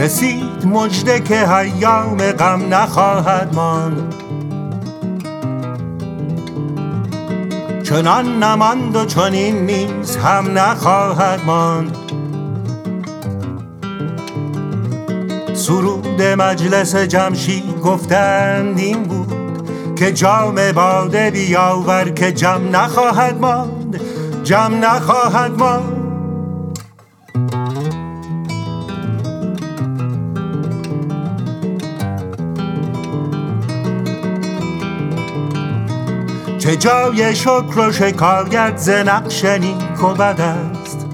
رسید مژده که ایام غم نخواهد ماند، چنان نماند و چنین نیز هم نخواهد ماند. سرود مجلس جمشید گفتند این بود که جام باده بیاور که جم نخواهد ماند، جم نخواهد ماند. چه جای شکر و شکایت ز نقش نیک و بد است،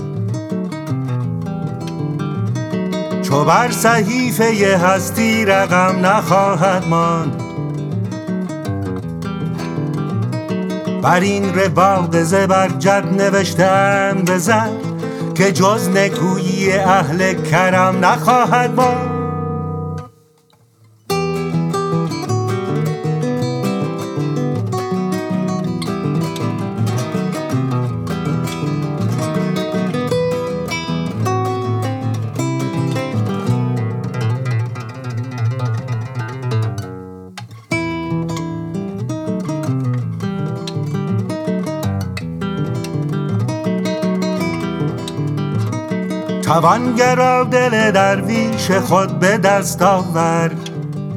چو بر صحیفه هستی رقم نخواهد ماند. بر این رواق زبرجد نوشتند به زر که جز نکویی اهل کرم نخواهد ماند. توانگرا دل درویش خود به دست آورد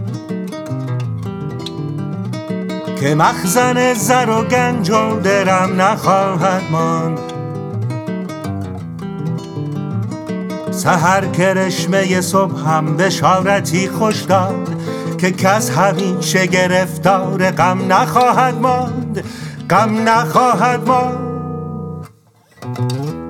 که مخزن زر و گنج و درم نخواهد ماند. سحر کرشمه صبح هم بشارتی خوش داد که کس همیشه گرفتار غم نخواهد ماند، غم نخواهد ماند.